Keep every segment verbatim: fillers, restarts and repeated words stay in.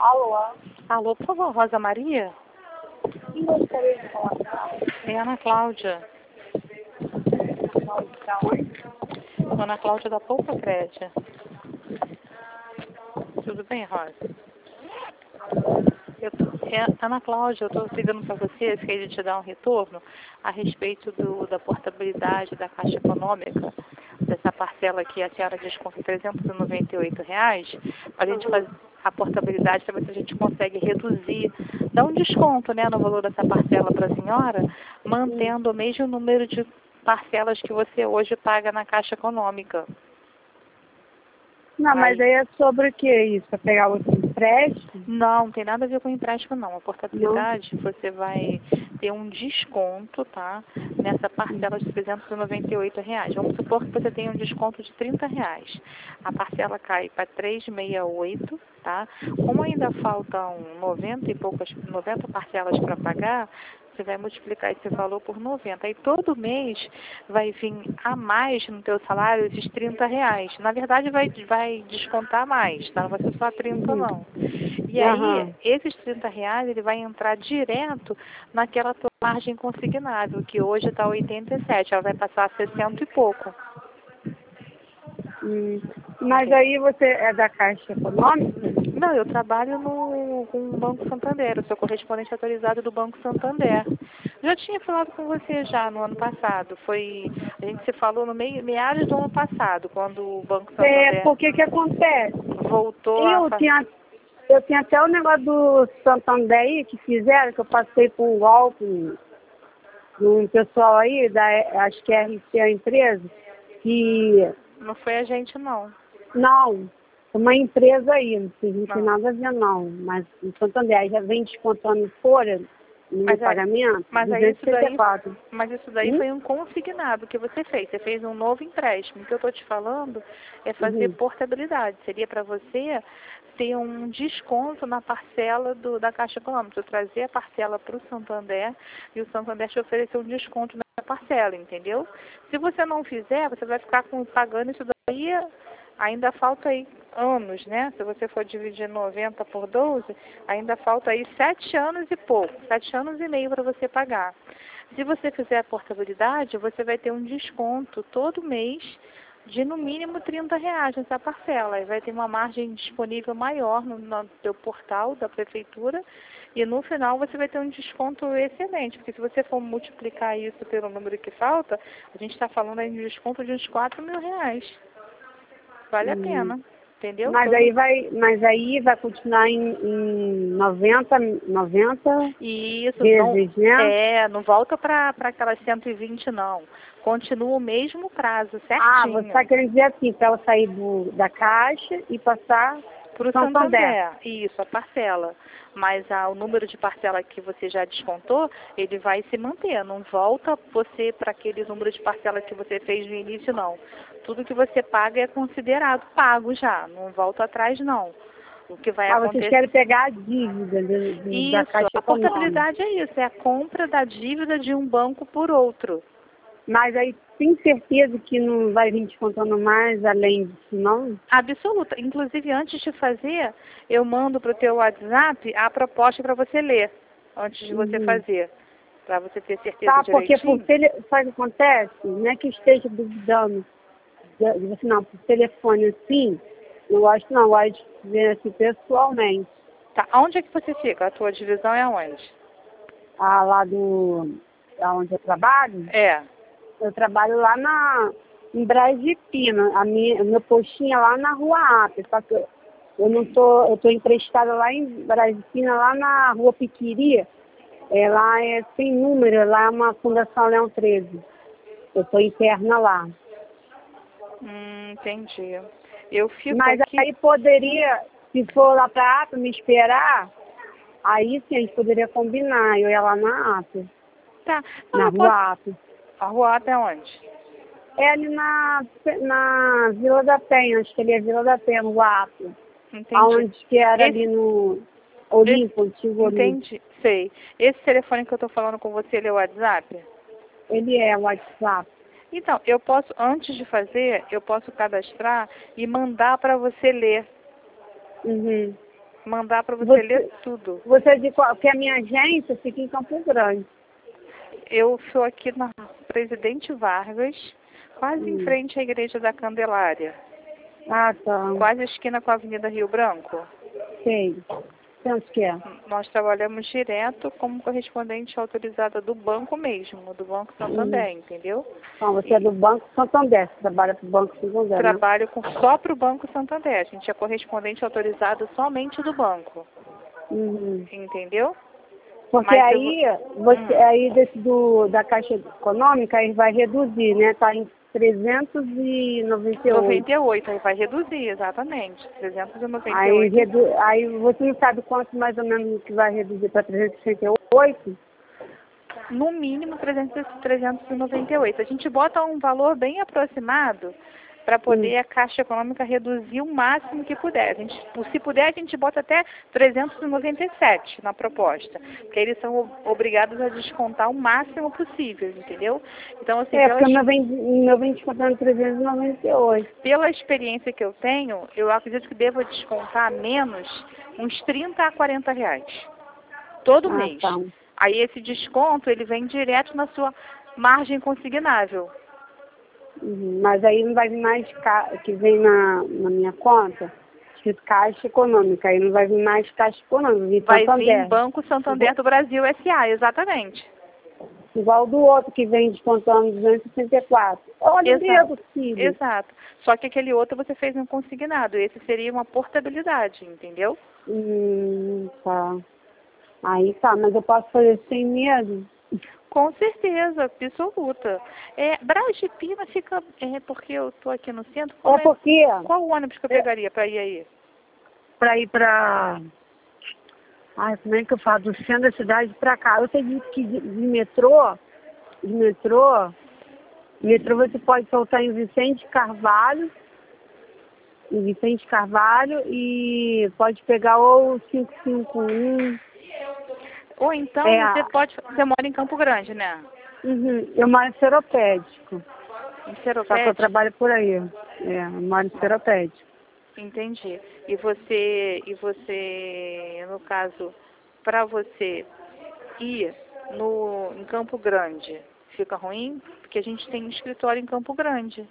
Alô? Alô, por favor, Rosa Maria? Quem gostaria de falar com ela? É Ana Cláudia. Da onde? Ana Cláudia da Poupa Crédito. Tudo bem, Rosa? Eu tô, é, Ana Cláudia, eu estou ligando para você, queria te dar um retorno a respeito do, da portabilidade da Caixa Econômica, dessa parcela que a senhora desconta trezentos e noventa e oito reais, para a gente fazer a portabilidade, para ver se a gente consegue reduzir, dar um desconto, né, no valor dessa parcela para a senhora, mantendo o mesmo número de parcelas que você hoje paga na Caixa Econômica. Não, mas Aí. aí é sobre o que isso? Para pegar outro empréstimo? Não, não tem nada a ver com empréstimo, não. A portabilidade, você vai ter um desconto, tá? Nessa parcela de trezentos e noventa e oito reais. Vamos supor que você tenha um desconto de trinta reais. A parcela cai para trezentos e sessenta e oito, tá? Como ainda faltam noventa e poucas, noventa parcelas para pagar, você vai multiplicar esse valor por noventa. Aí todo mês vai vir a mais no teu salário esses trinta reais. Na verdade vai, vai descontar mais, tá? Não vai ser só trinta não. E aí, Aham. esses trinta reais, ele vai entrar direto naquela tua margem consignável, que hoje está oitenta e sete, ela vai passar a sessenta e pouco. Hum. Mas Ok. aí você é da Caixa Econômica? Não, eu trabalho no, com o Banco Santander, eu sou correspondente autorizado do Banco Santander. Já tinha falado com você já no ano passado, foi, a gente se falou no meio, meados do ano passado, quando o Banco É, Santander porque que acontece? voltou a... Eu fa- tinha, eu tinha até o negócio do Santander aí que fizeram, que eu passei por um golpe de um pessoal aí, da, acho que é R C a empresa, que Não foi a gente, não. não, uma empresa aí, não tem, não tem Não. nada a ver não, mas o Santander aí já vem descontando fora no meu Mas, é, pagamento, mas aí duzentos isso e setenta e daí, quatro. mas isso daí Hum? foi um consignado que você fez. Você fez um novo empréstimo. O que eu estou te falando é fazer Uhum. portabilidade. Seria para você ter um desconto na parcela do, da Caixa Econômica. Você trazer a parcela para o Santander e o Santander te oferecer um desconto na parcela, entendeu? Se você não fizer, você vai ficar com, pagando isso daí. Ainda falta aí anos, né? Se você for dividir noventa por doze, ainda falta aí sete anos e pouco, sete anos e meio para você pagar. Se você fizer a portabilidade, você vai ter um desconto todo mês de no mínimo trinta reais nessa parcela. E vai ter uma margem disponível maior no, no teu portal da prefeitura e no final você vai ter um desconto excelente, porque se você for multiplicar isso pelo número que falta, a gente está falando aí de um desconto de uns quatro mil reais. Vale a Hum. pena, entendeu? Mas aí Todo... vai, mas aí vai continuar em, em noventa, noventa E isso não vezes, né? é, não volta para aquelas cento e vinte não. Continua o mesmo prazo, Ah, você está certinho. querendo dizer assim, para ela sair do, da Caixa e passar Para o Santander. Santander, isso, a parcela. Mas ah, o número de parcela que você já descontou, ele vai se manter. Não volta você para aquele número de parcela que você fez no início, não. Tudo que você paga é considerado pago já. Não volta atrás, não. O que vai Ah, vocês acontecer... querem pegar a dívida do- do- da Isso, Caixa a Econômica. portabilidade é isso, é a compra da dívida de um banco por outro. Mas aí tem certeza que não vai vir descontando mais além disso, não? Absoluta. Inclusive, antes de fazer, eu mando para o teu WhatsApp a proposta para você ler, antes de você Uhum. fazer, para você ter certeza Tá, porque por direitinho. tele... sabe o que acontece? Não é que esteja duvidando, de- de você não, por telefone assim, eu acho que não, eu gosto de ver assim pessoalmente. Tá, onde é que você fica? A tua divisão é aonde? Ah, lá do, onde eu trabalho, É. eu trabalho lá na, em Braz de Pina, a minha, o meu postinho é lá na Rua Apia, só que eu, eu não tô, eu tô emprestada lá em Braz de Pina, lá na Rua Piquiri, é, lá é sem número, lá é uma Fundação Leão treze, eu tô interna lá. Hum, entendi. Eu fico Mas aqui. aí poderia, se for lá pra Apia me esperar, aí sim a gente poderia combinar, eu ia lá na Apia, Tá. Não, na eu posso. Rua Apia. A rua até onde? É ali na, na Vila da Penha, acho que ali é Vila da Penha, no Apia. Entendi. Aonde que era ali Esse, no esse, Olimpo, antigo Olimpo. entendi. Sei. Esse telefone que eu tô falando com você, ele é o WhatsApp? Ele é o WhatsApp. Então, eu posso, antes de fazer, eu posso cadastrar e mandar para você ler. Uhum. Mandar para você, Você, ler tudo. você é de qual? Porque a minha agência fica em Campo Grande. Eu sou aqui na Presidente Vargas, quase Hum. em frente à Igreja da Candelária. Ah, tá. Quase esquina com a Avenida Rio Branco. Sei. Penso que é. Nós trabalhamos direto como correspondente autorizada do banco mesmo, do Banco Santander, Hum. entendeu? Então, você é do Banco Santander, você trabalha para o Banco Santander, né? Trabalho com, só para o Banco Santander. A gente é correspondente autorizado somente do banco. Uhum. Entendeu? Porque Mas eu aí, você, Hum. aí desse do, da Caixa Econômica, aí vai reduzir, né? Está em trezentos e noventa e oito. noventa e oito, aí vai reduzir, exatamente. trezentos e noventa e Aí, oito. redu... aí você não sabe quanto mais ou menos que vai reduzir para trezentos e sessenta e oito? No mínimo trezentos, trezentos e noventa e oito. A gente bota um valor bem aproximado para poder Hum. a Caixa Econômica reduzir o máximo que puder. A gente, se puder, a gente bota até trezentos e noventa e sete na proposta, porque eles são obrigados a descontar o máximo possível, entendeu? Então, assim, É, pela, porque o meu vem, o meu vem descontando trezentos e noventa e oito. pela experiência que eu tenho, eu acredito que devo descontar menos uns trinta a quarenta reais todo Ah, mês. tá. Aí esse desconto, ele vem direto na sua margem consignável. Uhum. Mas aí não vai vir mais ca... que vem na, na minha conta, escrito Caixa Econômica. Aí não vai vir mais Caixa Econômica, vir Vai Santander. vir Banco Santander do Brasil S A, exatamente. Igual do outro que vem descontando duzentos e sessenta e quatro. Olha o Exato. dedo, filho. Exato. Só que aquele outro você fez um consignado. Esse seria uma portabilidade, entendeu? Hum, tá. Aí tá, mas eu posso fazer sem medo? Com certeza, absoluta. É, Braz de Pina fica, é, porque eu estou aqui no centro, como É porque qual o ônibus que eu pegaria para ir aí? para ir para... Ai, como é que eu falo? Do centro da cidade para cá. Eu sei que de, de metrô, de metrô, metrô você pode soltar em Vicente Carvalho, em Vicente Carvalho e pode pegar ou cinco cinco um. Ou então É, você pode, você mora em Campo Grande, né? uhum, eu moro em Seropédico, Em só que eu Seropédico? trabalho por aí. É, eu moro em Seropédico. Entendi. E você, e você, no caso, para você ir no, em Campo Grande, fica ruim? Porque a gente tem um escritório em Campo Grande.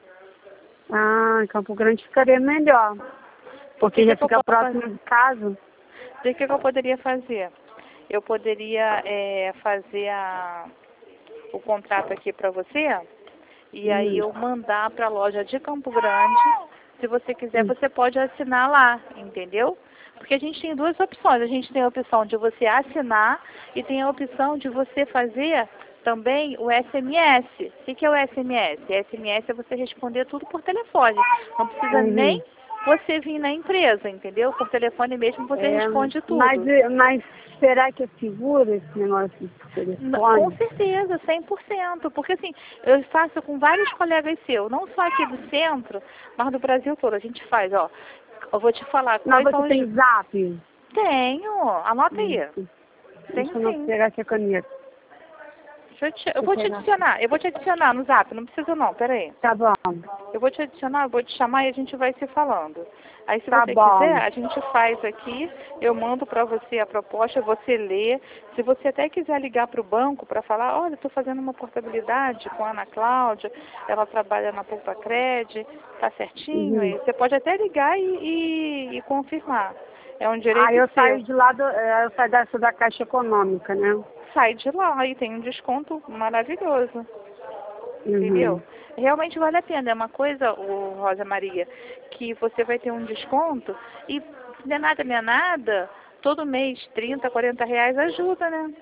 Ah, em Campo Grande ficaria melhor, porque Que já que eu fica posso próximo fazer? de casa. O que, que eu poderia fazer? Eu poderia é, fazer a, o contrato aqui para você e aí Hum, eu mandar para a loja de Campo Grande. Se você quiser, hum, você pode assinar lá, entendeu? Porque a gente tem duas opções. A gente tem a opção de você assinar e tem a opção de você fazer também o S M S. O que, que é o S M S? S M S é você responder tudo por telefone. Não precisa uhum. nem você vir na empresa, entendeu? Por telefone mesmo você É, responde mas, tudo. mas será que é seguro esse negócio de N- Com telefone? certeza, cem por cento. Porque assim, eu faço com vários colegas seus, não só aqui do centro, mas do Brasil todo. A gente faz, ó. Eu vou te falar Não, quais você são tem os. zap? Tenho, anota aí. Isso. Tem Deixa eu não sim. pegar aqui a caneta. Deixa eu, te... eu Deixa eu vou te pegar. adicionar, eu vou te adicionar no zap, não precisa não, peraí. Tá bom, Eu vou te adicionar, eu vou te chamar e a gente vai se falando. Aí se tá você quiser, bom. a gente faz aqui, eu mando para você a proposta, você lê. Se você até quiser ligar para o banco para falar, olha, estou fazendo uma portabilidade com a Ana Cláudia, ela trabalha na Poupa Cred, tá certinho, Uhum. aí você pode até ligar e, e, e confirmar. É um Aí direito eu seu. saio de lá, do, é, eu saio dessa da Caixa Econômica, né? Sai de lá e tem um desconto maravilhoso. Uhum. Entendeu? Realmente vale a pena. É uma coisa, ô, Rosa Maria, que você vai ter um desconto e não é nada, não é nada, todo mês trinta, quarenta reais ajuda, né?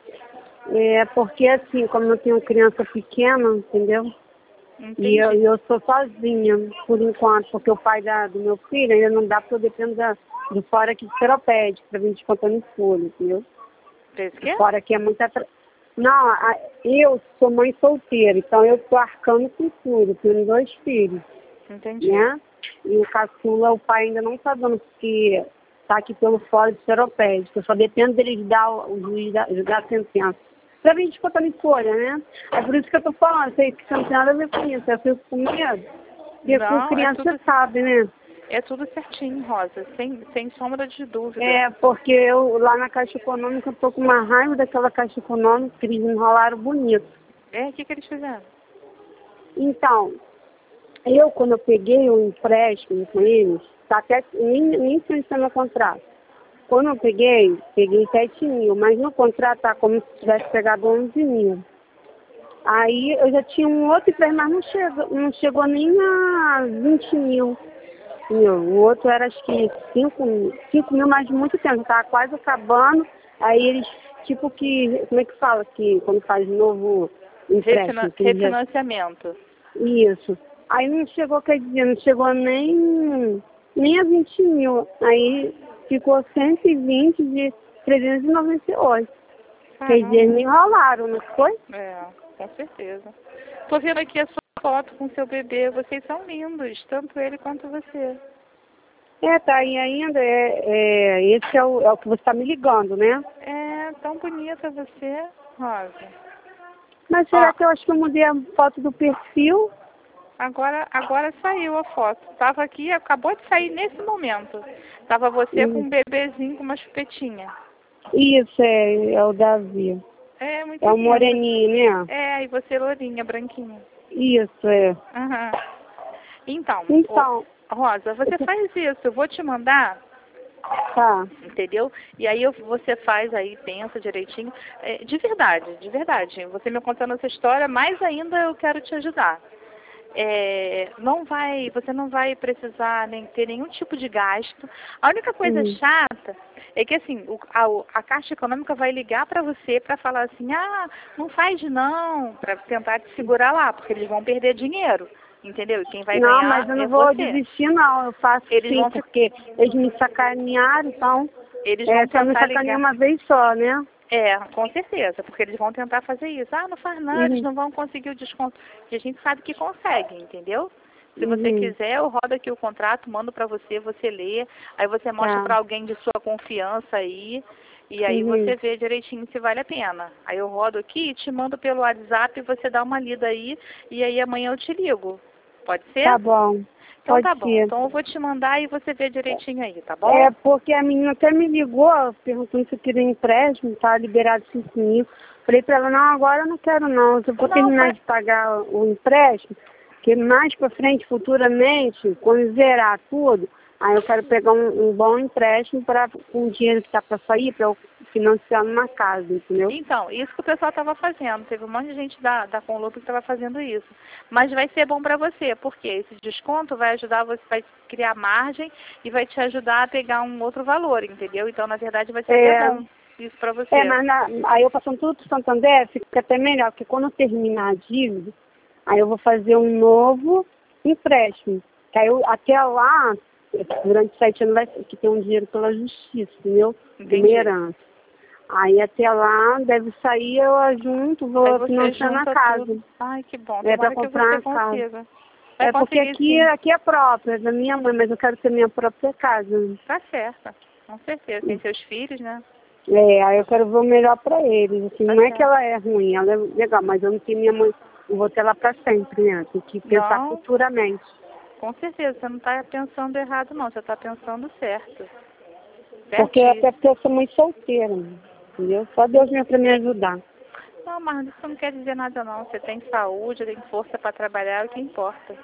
É porque assim, como eu tenho criança pequena, entendeu? E eu, Entendi. eu sou sozinha, por enquanto, porque o pai da, do meu filho ainda não dá, porque eu dependo da, do fora aqui de Seropédico, para vir descontando em folha, entendeu? Fez o O quê? fora aqui é muito atra... Não, a, eu sou mãe solteira, então eu estou arcando com tudo, tenho dois filhos, Entendi. né? E o caçula, o pai ainda não está dando, porque está aqui pelo fora de Seropédico, eu só dependo deles dar, o juiz dar, dar a sentença. Para vir descontando em folha, né? É por isso que eu estou falando, sei que isso não tem nada a ver com isso, eu fico com medo. Porque com Não, é criança tudo. você sabe, né? É tudo certinho, Rosa, sem, sem sombra de dúvida. É, porque eu lá na Caixa Econômica eu tô com uma raiva daquela Caixa Econômica que eles enrolaram bonito. É, o que, que eles fizeram? Então, eu quando eu peguei um empréstimo com eles, tá até, nem, nem sei se no contrato. Quando eu peguei, peguei sete mil, mas no contrato tá como se tivesse pegado onze mil. Aí eu já tinha um outro empréstimo, mas não chegou, não chegou nem a vinte mil. Meu, o outro era acho que cinco mil, mas de muito tempo, tava quase acabando. Aí eles, tipo que, como é que fala? Que quando faz novo empréstimo. Refina que já... Refinanciamento. Isso. Aí não chegou, quer dizer, não chegou nem, nem a vinte mil. Aí ficou cento e vinte de trezentos e noventa e oito. Quer dizer, me enrolaram, não foi? É, com certeza. Tô vendo aqui a sua foto com seu bebê. Vocês são lindos, tanto ele quanto você. É, tá aí ainda. É, é, esse é o, é o que você está me ligando, né? É, tão bonita você, Rosa. Mas será Ó, que eu acho que eu mudei a foto do perfil? Agora, agora saiu a foto. Tava aqui, acabou de sair nesse momento. Tava você Hum. com um bebezinho com uma chupetinha. Isso, é, é o Davi. É, muito É o lindo. moreninho, né? É, e você lourinha, branquinha. Isso, é. Uhum. Então, Então, ô, Rosa, você faz isso. Eu vou te mandar, tá. entendeu? E aí eu, você faz aí, pensa direitinho. É, de verdade, de verdade. Você me contando essa história, mais ainda eu quero te ajudar. É, não vai, você não vai precisar nem ter nenhum tipo de gasto. A única coisa Hum. chata é que assim, o, a, a Caixa Econômica vai ligar para você para falar assim, ah, não faz não, para tentar te segurar lá, porque eles vão perder dinheiro, entendeu? E quem vai Não, ganhar mas eu não é vou você. desistir, não. Eu faço Eles sim, vão, porque eles me sacanearam, então... eles É, vão só me tentar sacaneia ligar. uma vez só, né? É, com certeza, porque eles vão tentar fazer isso. Ah, não faz nada, eles Uhum. não vão conseguir o desconto. E a gente sabe que consegue, entendeu? Se você Uhum. quiser, eu rodo aqui o contrato, mando para você, você lê, aí você mostra Tá. para alguém de sua confiança aí, e aí Uhum. você vê direitinho se vale a pena. Aí eu rodo aqui e te mando pelo WhatsApp e você dá uma lida aí, e aí amanhã eu te ligo. Pode ser? Tá bom. Então Pode tá bom. ser. Então eu vou te mandar e você vê direitinho aí, tá bom? É, porque a menina até me ligou, perguntando se eu queria empréstimo, tá liberado cinco mil. Falei pra ela, não, agora eu não quero não. Eu vou Não, terminar faz- de pagar o empréstimo, que mais pra frente, futuramente, quando zerar tudo, aí eu quero pegar um, um bom empréstimo para com o dinheiro que tá pra sair, pra eu financiar numa casa, entendeu? Então, isso que o pessoal estava fazendo. Teve um monte de gente da, da Conlup que estava fazendo isso. Mas vai ser bom para você, porque esse desconto vai ajudar você, vai criar margem e vai te ajudar a pegar um outro valor, entendeu? Então, na verdade, vai ser É, até bom isso para você. É, mas na, aí eu passando tudo pro Santander, fica até melhor, porque quando eu terminar a dívida, aí eu vou fazer um novo empréstimo. Que aí eu, até lá, durante sete anos vai que ter um dinheiro pela justiça, entendeu? De Entendi. uma herança. Aí até lá deve sair, eu junto, Aí vou você financiando a junta casa. tudo. Ai, que bom. É, Tomara para que comprar você uma casa. consiga. Vai É porque conseguir aqui, sim. aqui é própria, é da minha mãe, mas eu quero ter minha própria casa. Tá certa. Com certeza. Tem seus filhos, né? É, aí eu quero ver o melhor pra eles. Assim, Tá não é certo. que ela é ruim, ela é legal, mas eu não tenho minha mãe, não vou ter ela pra sempre, né? Tem que pensar Não, futuramente. com certeza. Você não está pensando errado, não. Você está pensando certo. Porque Certíssimo. até porque eu sou mãe solteira, entendeu? Só Deus mesmo pra me ajudar. Não, mas isso não quer dizer nada não. Você tem saúde, tem força para trabalhar, é o que importa,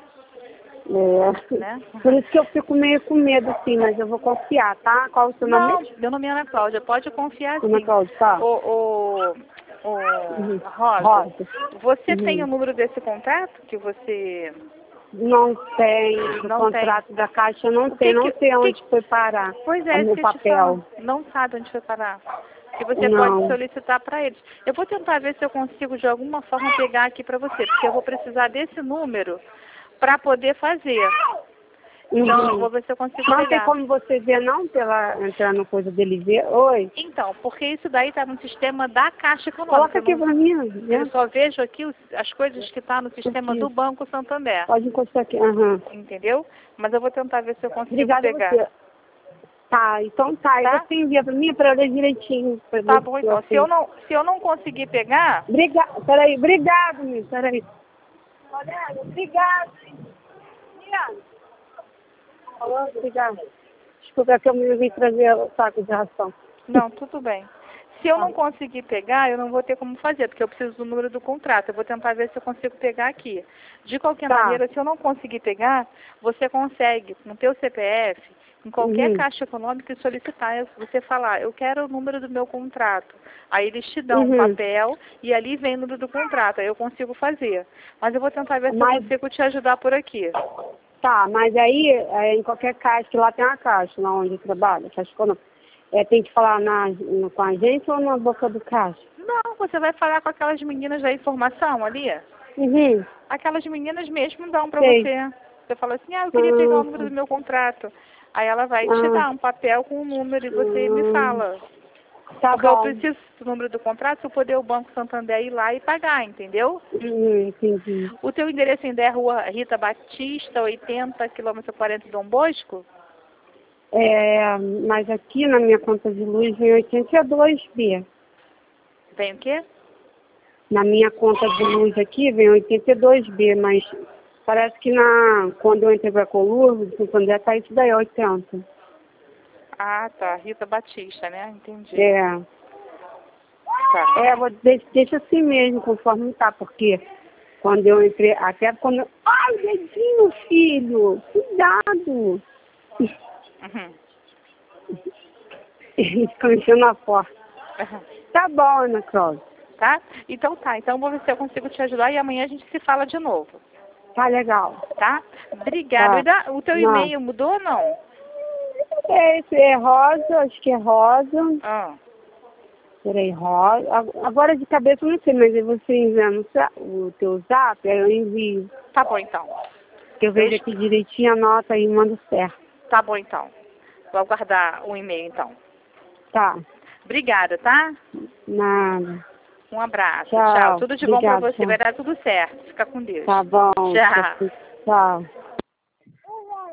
É. né? Por isso que eu fico meio com medo, assim, mas eu vou confiar, tá? Qual o seu nome Não, mesmo? meu nome é Ana Cláudia, pode confiar Ana sim. Cláudia, tá? O, o, o Uhum. Rosa, Rosa. você tem Uhum. o número desse contrato que você Não tem, o não tem? contrato da Caixa eu não O sei, que não que, sei o onde que, foi parar pois o é, isso meu que eu te falo, papel. não sabe onde foi parar. Que você pode Não. solicitar para eles. Eu vou tentar ver se eu consigo de alguma forma pegar aqui para você, porque eu vou precisar desse número para poder fazer. Então, eu Uhum. vou ver se eu consigo Não tem pegar. como você ver, não, pela entrar no coisa dele ver? Oi? Então, porque isso daí está no sistema da Caixa Econômica. Coloca Eu, aqui não, pra mim, eu né? só vejo aqui os, as coisas que estão tá no sistema Aqui. do Banco Santander. Pode encostar aqui. Aham. Entendeu? Mas eu vou tentar ver se eu consigo Obrigada a pegar. você. Tá, então tá. E Tá? você envia pra mim pra eu ler direitinho. Pra Tá ver bom, se eu então. Se eu assim. não, se eu não conseguir pegar, Obrigado. Peraí. Obrigado, meu. Peraí. Olha, obrigado. Minha. Obrigada. Desculpa, é que eu me vim trazer o saco de ração. Não, tudo bem. Se eu não conseguir pegar, eu não vou ter como fazer, porque eu preciso do número do contrato. Eu vou tentar ver se eu consigo pegar aqui. De qualquer Tá. maneira, se eu não conseguir pegar, você consegue, com o teu C P F, em qualquer Uhum. caixa econômica, e solicitar. Você falar, eu quero o número do meu contrato. Aí eles te dão um Uhum. papel e ali vem o número do contrato. Aí eu consigo fazer. Mas eu vou tentar ver se Mas- eu consigo te ajudar por aqui. Tá, mas aí, é, em qualquer caixa, que lá tem uma caixa, lá onde eu trabalho, caixa econômica, é, tem que falar na, no- com a gente ou na boca do caixa? Não, você vai falar com aquelas meninas da informação ali. Uhum. Aquelas meninas mesmo dão para Sei. você. Você fala assim, ah, eu queria pegar o número Ah, do meu contrato. Aí ela vai te ah, dar um papel com o número e você me hum, fala. tá Porque eu bom. preciso do número do contrato para poder o Banco Santander ir lá e pagar, entendeu? Uhum, entendi. O teu endereço ainda é Rua Rita Batista, oitenta, quilômetro quarenta, Dom Bosco? É, mas aqui na minha conta de luz vem oitenta e dois B. Vem o quê? Na minha conta de luz aqui vem oitenta e dois B, mas parece que na, quando eu entrei para a Colurbo, de Santander, tá isso daí, oitenta. Ah, tá. Rita Batista, né? Entendi. É, Tá. é vou, deixa, deixa assim mesmo, conforme tá, porque quando eu entrei, até quando... eu- Ai, dedinho, filho! Cuidado! Uhum. Eles ficam enchendo a porta. Uhum. Tá bom, Ana Cláudia. Tá? Então tá. Então vou ver se eu consigo te ajudar e amanhã a gente se fala de novo. Tá legal. Tá? Obrigada. Tá. E dá- o teu Não. e-mail mudou ou não? É, esse é rosa, acho que é rosa. Ah, Peraí, rosa. Ag- Agora de cabeça eu não sei, mas você enviando o teu zap, aí eu envio. tá bom então. Que eu vejo Eu- aqui direitinho, anota aí e mando certo. Tá bom então. Vou aguardar o e-mail então. Tá. Obrigada, tá? Nada. Um abraço. Tchau. Tchau. Tudo de bom pra Obrigada, você. tchau. Vai dar tudo certo. Fica com Deus. Tá bom. Tchau. Tchau.